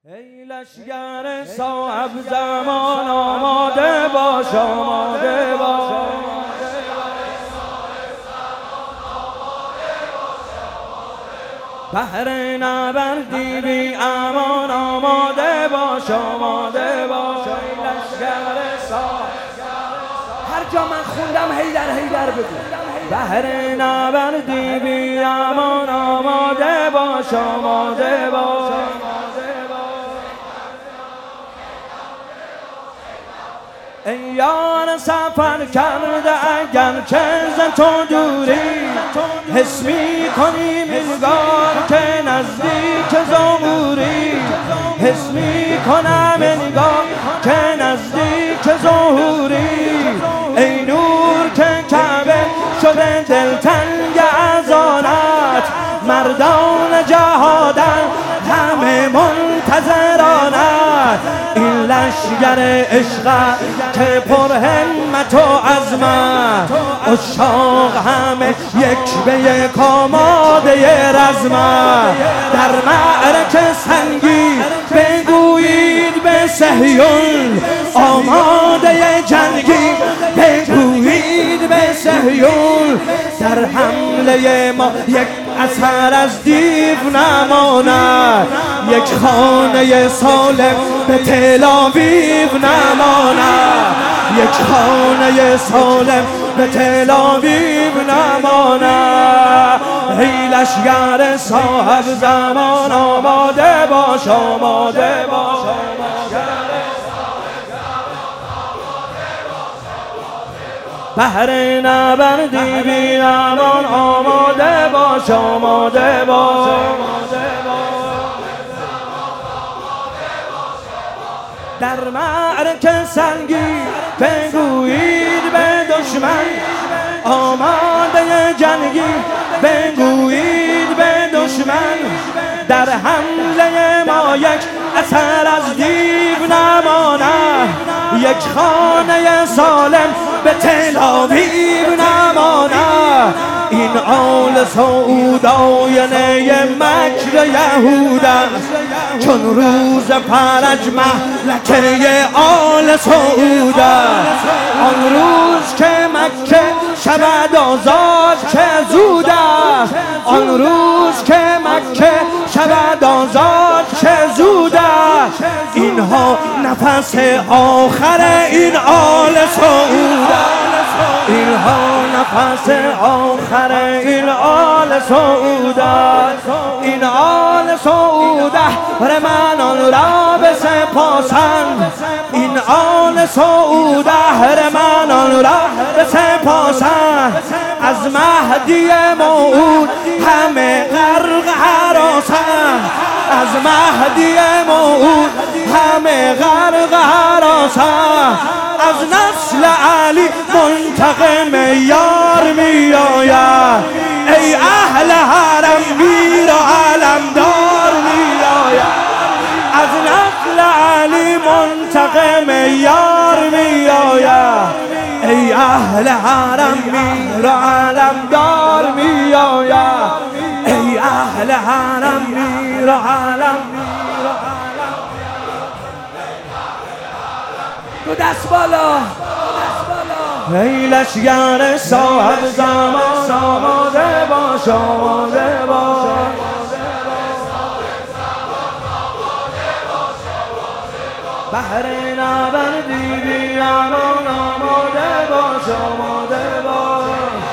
ای لشگر صاحب زمان آماده باش، آماده باش. بهر نبردی بی امان آماده باش، آماده باش. ای لشگر صاحب، هر جا من خوندم حیدر حیدر بگو. بهر نبردی بی امان آماده باش، آماده باش. ای یار سفر کرده اگر که ز تو دوری، حس می کنی انگار که نزدیک ظهوری، حس می کنم انگار که نزدیک ظهوری. ای نور که کعبه شده دلتنگ از آنت، مردان جهادن همه منتظرانت. این لشگر عشق که پر همت و عزمت، عشاق همه یک به یک آماده رزمت. در معرکه سنگی بگویید به صهیون، آماده جنگی بگویید به صهیون. در حمله ما یک اثر از دیو نماند، یک خانه سالم به تل آویو نماند، یک خانه سالم به تل آویو نماند. ای لشگر صاحب زمان آماده باش، آماده باش. بهر نبردی بی امان آماده باش، آماده باش. در معرکه سنگی بگویید به دشمن، آماده جنگی بگویید به دشمن. در حمله ما یک اثر از دیو نماند، یک خانه سالم به تل آویو نماند. این آل سعود آینه مکر یهود است، چون روز فرج مهلکه آل سعود است. آن روز که مکه شود آزاد چه زود است، آن روز که مکه شود آزاد چه زود است. اینها نفس آخر این آل سعود است، اینها نفس آخر این آل سعود است. این آل سعود اهرمنان را بسپاسند، این آل سعود اهرمنان را بسپاسند. از مهدی موعود همه غرق هراسند، از مهدی موعود همه غرق هراسند. از نسل علی منتقم یار می آید، ای اهل حرم میر و علمدار می آید. از نسل علی منتقم یار می آید، ای اهل حرم میر و علمدار می آید، ای اهل حرم میر و علم. تو دست بالا. ای لشگر صاحب زمان آماده باش، آماده باش. بهر نبردی بی امان آماده باش، آماده باش.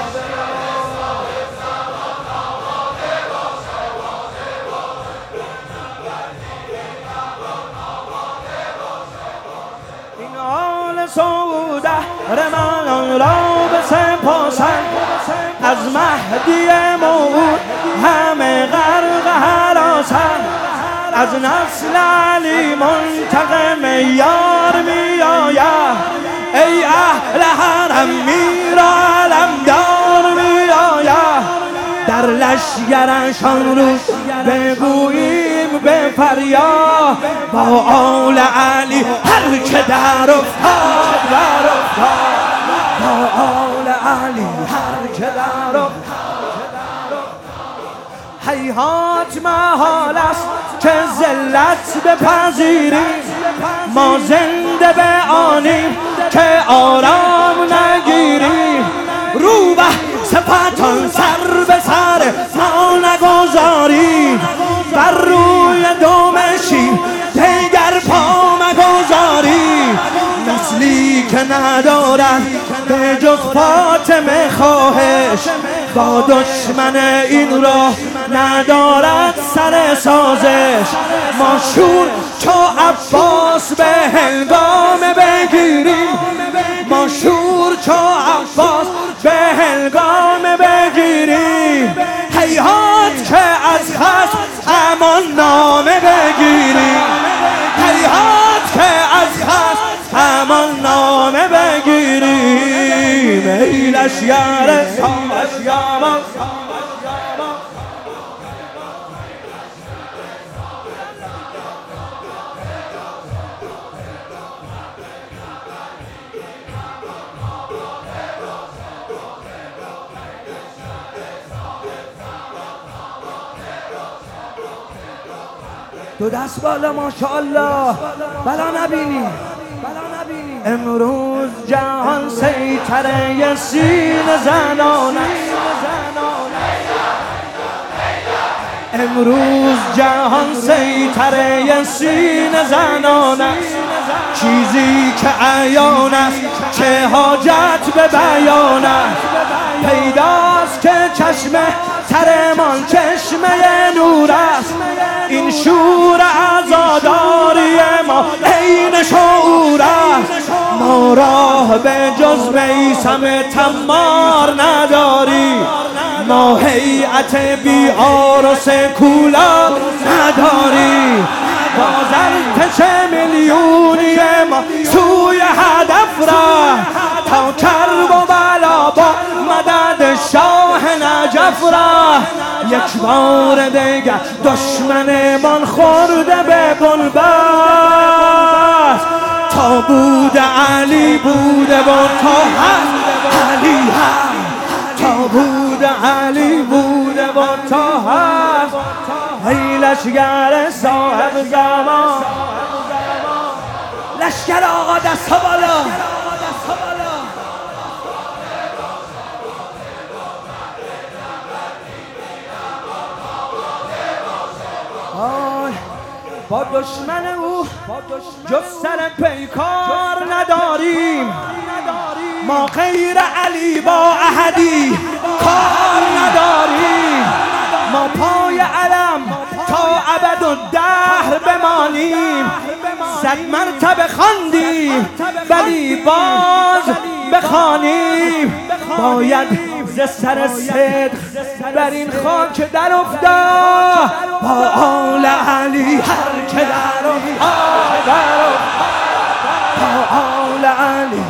این آل سعود اهرمنان را بسپاسند، از مهدی موعود همه غرق هراسند. از نسل علی منتقم یار می آید، ای اهل حرم میر و علمدار می آید. در لشگرشان رو بگوییم به فریاد، با آل علی هر که در افتاد در افتاد، با آل علی هر که در افتاد هیهات محال است که ذلت بپذیریم، ما زنده به آنیم که آرام نگیریم. روبه سپتان سر به سر ما نگذاری، بر روی دومشی دیگر پا مگذاری. نسلی که ندارد به جز فاطمه خواهش، با دشمن این راه ندارد سر سازش. ما شور چو عباس به هنگام بگیریم، ما شور چو عباس به هنگام بگیریم. هیهات که از خصم امان نامه بگیریم، هیهات که از خصم امان نامه بگیریم. ای لشگر سامشیامان دو دست بالا ماشاءالله، بلا نبینی. امروز جهان سیطره سینه زنان است، امروز جهان سیطره سینه زنان است. چیزی که عیان است چه حاجت به بیان است. پیداست که چشم ترمان چشمه نور است. این شور عزاداری ما عین شعور است. ما راه به جز میثم تمار نداری، ما هیئت بی عارض کولا نداری. باز ارتش میلیونی ما سوی هدف را، تا کرب و بلا با مدد شاه نجف را. یک بار دیگر دشمنمان خورده به بنبست، تا بود علی بوده و تا هست علی هست، تا بود علی بوده و تا هست. ای لشگر صاحب زمان، لشگر آقا دست ها بالا. با دشمن او جز سر پیکار نداریم، ما غیر علی با احدی کار نداریم. ما پای علم تا ابدالدهر بمانیم، 100 مرتبه خواندیم ولی باز بخوانیم. باید ز سر صدق بر این خاک در افتاد، با آل علی هر که در افتاد، با آل علی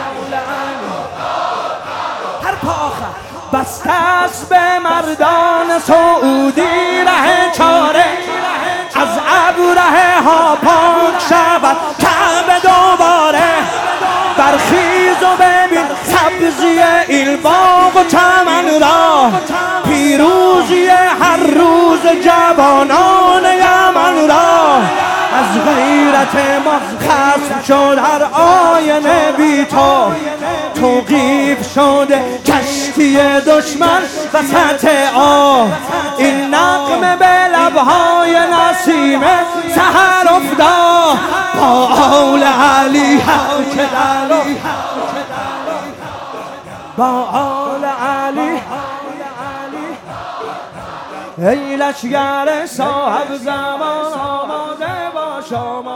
هر پا آخر. بسته است به مردان سعودی ره چاره، از ابره ها پاک شود کعبه دوباره. برخیز و ببین سبزی این باغ و چمن را، پیروزی هر روز جوانان یمن را. از غیرت ما خصم شد هر آینه بی تو، توقیف شده کشتی دشمن وسط آب. این نغمه به لبهای نسیم سحر افتاد، با آل علی هر که در با آل علی. ای لشگر صاحب زمان آماده باش.